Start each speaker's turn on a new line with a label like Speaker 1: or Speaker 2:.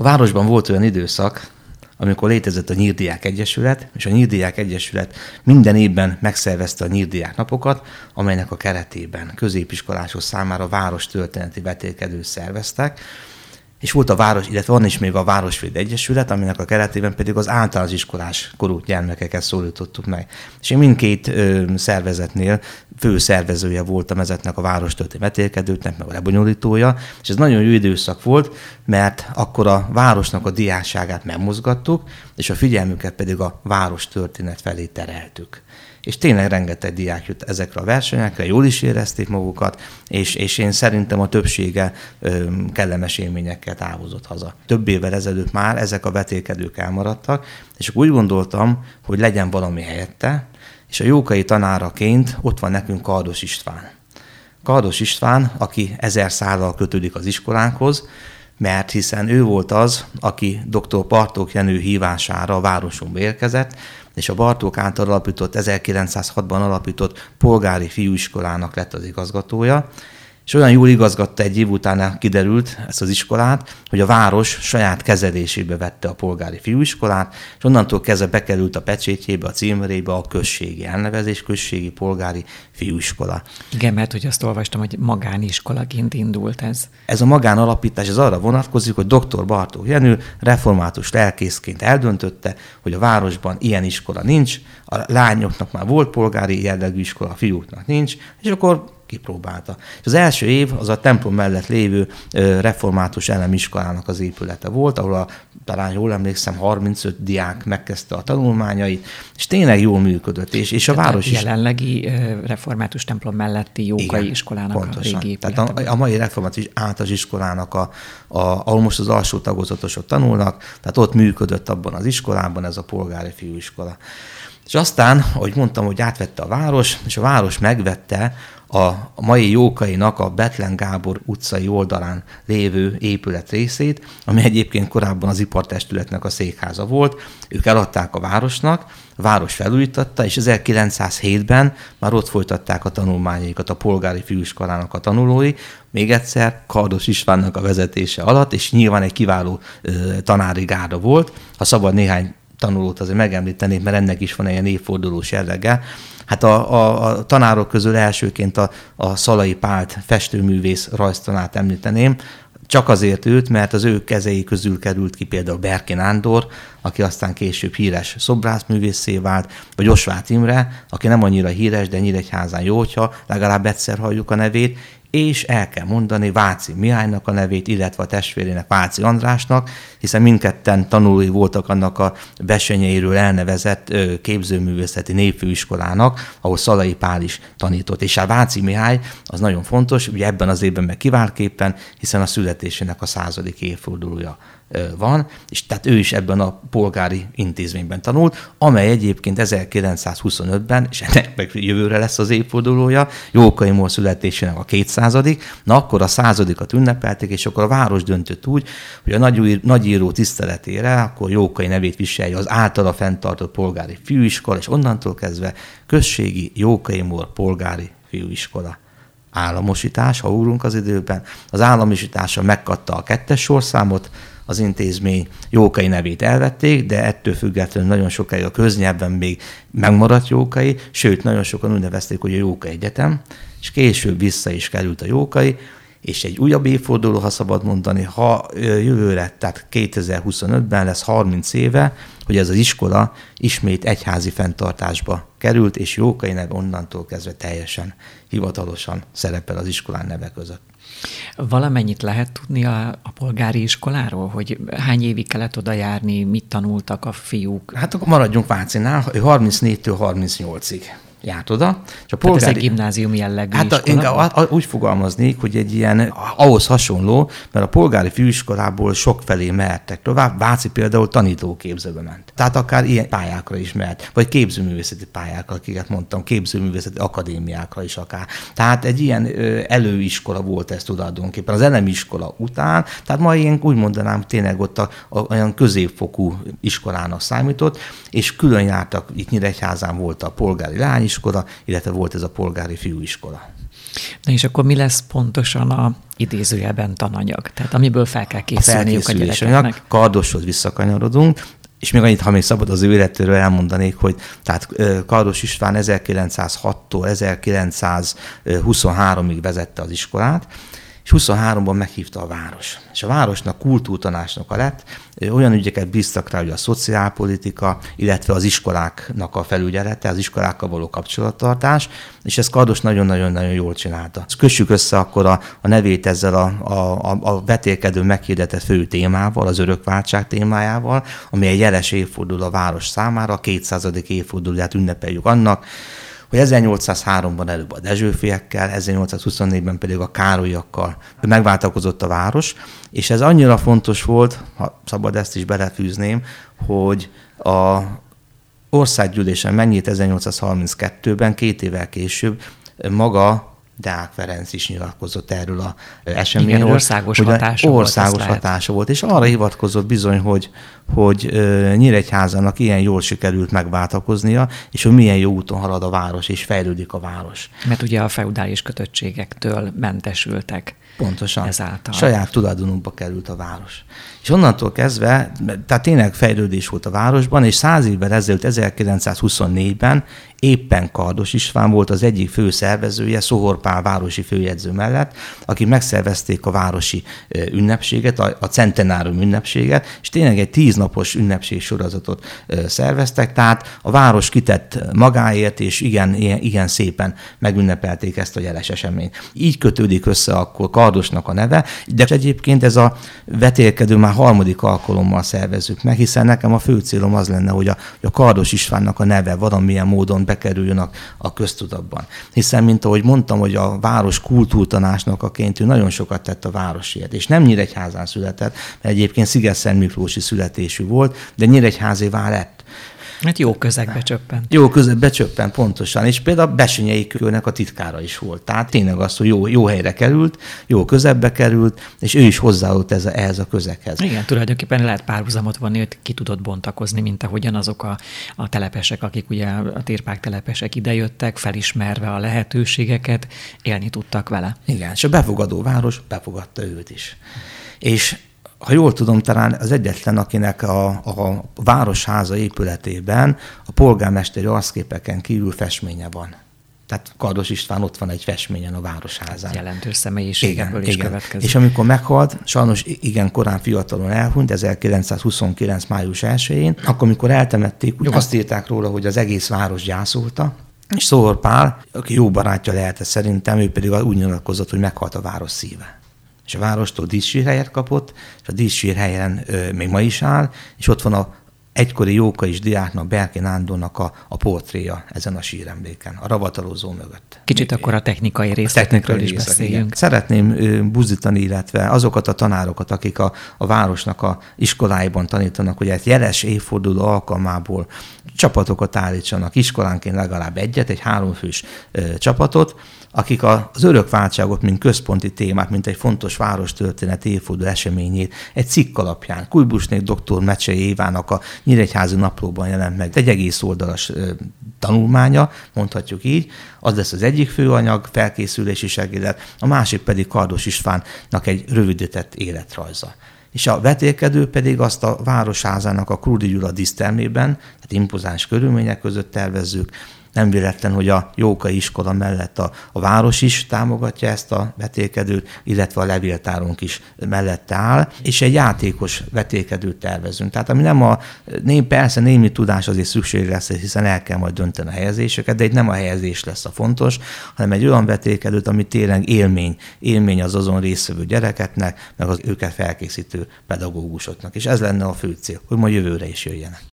Speaker 1: A városban volt olyan időszak, amikor létezett a Nyír-diák Egyesület, és a Nyír-diák Egyesület minden évben megszervezte a Nyír-diák napokat, amelynek a keretében középiskolások számára várostörténeti vetélkedőt szerveztek, és volt a város, illetve van is még a Városvéd Egyesület, aminek a keretében pedig az általános iskolás korú gyermekeket szólítottuk meg. És én mindkét szervezetnél főszervezője voltam ezeknek a várostörténeti vetélkedőknek, meg a lebonyolítója, és ez nagyon jó időszak volt, mert akkor a városnak a diákságát megmozgattuk, és a figyelmüket pedig a várostörténet felé tereltük. És tényleg rengeteg diák jött ezekre a versenyekre, jól is érezték magukat, és én szerintem a többsége kellemes élményekkel távozott haza. Több évvel ezelőtt már ezek a vetélkedők elmaradtak, és úgy gondoltam, hogy legyen valami helyette, és a Jókai tanáraként ott van nekünk Kardos István. Kardos István, aki 1000 szállal kötődik az iskolánkhoz, mert hiszen ő volt az, aki dr. Bartók Jenő hívására a városunkba érkezett, és a Bartók által alapított, 1906-ban alapított polgári fiúiskolának lett az igazgatója, és olyan jól igazgatta, egy év után kiderült ezt az iskolát, hogy a város saját kezelésébe vette a polgári fiúiskolát, és onnantól kezdve bekerült a pecsétjébe, a címerébe a községi elnevezés, községi polgári fiúiskola.
Speaker 2: Igen, mert hogy azt olvastam, hogy magániskolaként indult ez.
Speaker 1: Ez a magánalapítás az arra vonatkozik, hogy dr. Bartók Jenő református lelkészként eldöntötte, hogy a városban ilyen iskola nincs, a lányoknak már volt polgári jellegű iskola, a fiúknak nincs, és akkor kipróbálta. És az első év az a templom mellett lévő református elemiskolának az épülete volt, ahol talán jól emlékszem, 35 diák megkezdte a tanulmányait, és tényleg jól működött. És a város is...
Speaker 2: jelenlegi református templom melletti Jókai iskolának pontosan. A régi épülete.
Speaker 1: Tehát a mai református általános iskolának, ahol most az alsó tagozatosok tanulnak, tehát ott működött abban az iskolában ez a polgári fiúiskola. És aztán, ahogy mondtam, hogy átvette a város, és a város megvette a mai Jókainak a Bethlen Gábor utcai oldalán lévő épület részét, ami egyébként korábban az ipartestületnek a székháza volt. Ők eladták a városnak, a város felújította, és 1907-ben már ott folytatták a tanulmányaikat a polgári fiúiskolának a tanulói, még egyszer Kardos Istvánnak a vezetése alatt, és nyilván egy kiváló tanári gárda volt. Ha szabad néhány tanulót azért megemlítenék, mert ennek is van egy évfordulós jellege. Hát a tanárok közül elsőként a Szalai Pált festőművész rajztanát említeném, csak azért őt, mert az ő kezei közül került ki például Berki Nándor, aki aztán később híres szobrászművészé vált, vagy Osváth Imre, aki nem annyira híres, de Nyíregyházán jó, hogyha legalább egyszer halljuk a nevét, és el kell mondani Váci Mihálynak a nevét, illetve a testvérének, Váci Andrásnak, hiszen mindketten tanulói voltak annak a Bessenyeiről elnevezett képzőművészeti népfőiskolának, ahol Szalai Pál is tanított. És a Váci Mihály az nagyon fontos, ugye ebben az évben meg kiváltképpen, hiszen a születésének a 100. évfordulója van, és tehát ő is ebben a polgári intézményben tanult, amely egyébként 1925-ben, és ennek meg jövőre lesz az évfordulója, Jókai Mór születésének a 200. Na akkor a 100-at ünnepelték, és akkor a város döntött úgy, hogy a nagyíró tiszteletére akkor Jókai nevét viselje az általa fenntartott polgári fiúiskola, és onnantól kezdve községi Jókai Mór polgári fiúiskola. Államosítás, ha ugrunk az időben, az államosítása megkapta a 2. sorszámot, az intézmény Jókai nevét elvették, de ettől függetlenül nagyon sokáig a köznyelvben még megmaradt Jókai, sőt, nagyon sokan úgy nevezték, hogy a Jókai Egyetem, és később vissza is került a Jókai, és egy újabb évforduló, ha szabad mondani, ha jövőre, tehát 2025-ben lesz 30 éve, hogy ez az iskola ismét egyházi fenntartásba került, és Jókai neve onnantól kezdve teljesen hivatalosan szerepel az iskolán neve között.
Speaker 2: Valamennyit lehet tudni a polgári iskoláról, hogy hány évig kellett oda járni, mit tanultak a fiúk?
Speaker 1: Hát akkor maradjunk Vácinál, 34-től 38-ig járt oda. És a
Speaker 2: polgári... Tehát ez egy gimnázium jellegű
Speaker 1: iskola? Úgy fogalmaznék, hogy egy ilyen, ahhoz hasonló, mert a polgári főiskolából sokfelé mehettek tovább. Váci például tanítóképzőbe ment. Tehát akár ilyen pályákra is mehet, vagy képzőművészeti pályákra, akiket mondtam, képzőművészeti akadémiákra is akár. Tehát egy ilyen előiskola volt ez tulajdonképpen. Az elemiskola után, tehát ma ilyen úgy mondanám, tényleg ott olyan középfokú iskolának számított, és külön jártak, itt Nyíregyházán volt a polgári lányiskola, illetve volt ez a polgári fiúiskola.
Speaker 2: Na és akkor mi lesz pontosan a idézőjelben tananyag? Tehát amiből fel kell készülniük a gyerekeknek?
Speaker 1: Kardoshoz visszakanyarodunk, és még annyit, ha még szabad az ő életéről elmondanék, hogy tehát Kardos István 1906-tól 1923-ig vezette az iskolát, és 23-ban meghívta a város. És a városnak kultúrtanácsnoka lett, olyan ügyeket bíztak rá, hogy a szociálpolitika, illetve az iskoláknak a felügyelete, az iskolákkal való kapcsolattartás, és ezt Kardos nagyon-nagyon jól csinálta. Kössük össze akkor a nevét ezzel a vetélkedő meghirdetett fő témával, az örökváltság témájával, ami egy jeles évforduló a város számára, a 200. évfordulóját ünnepeljük annak, hogy 1803-ban előbb a Dezsőfiekkel, 1824-ben pedig a Károlyakkal megváltakozott a város, és ez annyira fontos volt, ha szabad ezt is belefűzném, hogy a országgyűlésen megnyílt 1832-ben, 2 évvel később maga Deák Ferenc is nyilatkozott erről az eseményről.
Speaker 2: Igen, országos hatása
Speaker 1: volt, és arra hivatkozott bizony, hogy Nyíregyházának ilyen jól sikerült megváltakoznia, és hogy milyen jó úton halad a város, és fejlődik a város.
Speaker 2: Mert ugye a feudális kötöttségektől mentesültek.
Speaker 1: Pontosan.
Speaker 2: Ezáltal.
Speaker 1: Saját tulajdonukba került a város. És onnantól kezdve, tehát tényleg fejlődés volt a városban, és 100 évvel ezelőtt, 1924-ben éppen Kardos István volt az egyik fő szervezője, Szohor Pál városi főjegyző mellett, akik megszervezték a városi ünnepséget, a centenárium ünnepséget, és tényleg egy 10 napos ünnepségsorozatot szerveztek, tehát a város kitett magáért, és igen szépen megünnepelték ezt a jeles eseményt. Így kötődik össze akkor Kardosnak a neve, de egyébként ez a vetélkedő már 3. alkalommal szervezzük meg, hiszen nekem a fő célom az lenne, hogy a Kardos Istvánnak a neve valamilyen módon bekerüljön a köztudatban. Hiszen, mint ahogy mondtam, hogy a város kultúrtanácsnokaként ő nagyon sokat tett a városért, és nem Nyíregyházán született, mert egyébként Szigetszent Miklósi születésű volt, de Nyíregyházévá lett.
Speaker 2: Hát jó közegbe csöppent.
Speaker 1: Jó közegbe csöppent, pontosan. És például a Bessenyei Körnek a titkára is volt. Tehát tényleg az, hogy jó helyre került, jó közegbe került, és ő is hozzáadott ehhez a közeghez.
Speaker 2: Igen, tulajdonképpen lehet párhuzamot vonni, hogy ki tudott bontakozni, mint ahogyan azok a telepesek, akik ugye a térpák telepesek idejöttek, felismerve a lehetőségeket, élni tudtak vele.
Speaker 1: Igen, és a befogadó város befogadta őt is. És ha jól tudom, talán az egyetlen, akinek a városháza épületében a polgármesteri arcképeken kívül festménye van. Tehát Kardos István ott van egy festményen a városházán.
Speaker 2: Jelentős személyiségeből is következik.
Speaker 1: És amikor meghalt, sajnos igen korán fiatalon elhunyt, 1929. május 1-én, akkor amikor eltemették, azt írták róla, hogy az egész város gyászolta, és Szohor Pál, aki jó barátja lehetett szerintem, ő pedig úgy nyilatkozott, hogy meghalt a város szíve. És a várostól díszsírhelyet kapott, és a díszsírhelyen még ma is áll, és ott van a egykori Jókai diáknak, Berki Nándornak a portréja ezen a síremléken, a ravatalozó mögött.
Speaker 2: Kicsit akkor a technikai részletekről is beszéljünk.
Speaker 1: Igen. Szeretném buzdítani, illetve azokat a tanárokat, akik a városnak a iskoláiban tanítanak, hogy egy jeles évforduló alkalmából csapatokat állítsanak, iskolánként legalább egy 3 fős csapatot, akik az örökváltságot, mint központi témát, mint egy fontos várostörténet évforduló eseményét egy cikk alapján, Kujbusnék dr. Mecsei Évának a Nyíregyházi Naplóban jelent meg egy egész oldalas tanulmánya, mondhatjuk így, az lesz az egyik főanyag, felkészülési segédet, a másik pedig Kardos Istvánnak egy rövidített életrajza. És a vetélkedő pedig azt a városházának a Krúdy Gyula dísztermében, tehát impozáns körülmények között tervezzük. Nem véletlen, hogy a Jókai iskola mellett a város is támogatja ezt a vetélkedőt, illetve a levéltárunk is mellette áll, és egy játékos vetélkedőt tervezünk. Tehát ami persze némi tudás azért szükség lesz, hiszen el kell majd dönteni a helyezéseket, de itt nem a helyezés lesz a fontos, hanem egy olyan vetélkedőt, ami tényleg élmény az azon résztvevő gyerekeknek, meg az őket felkészítő pedagógusoknak. És ez lenne a fő cél, hogy ma jövőre is jöjjenek.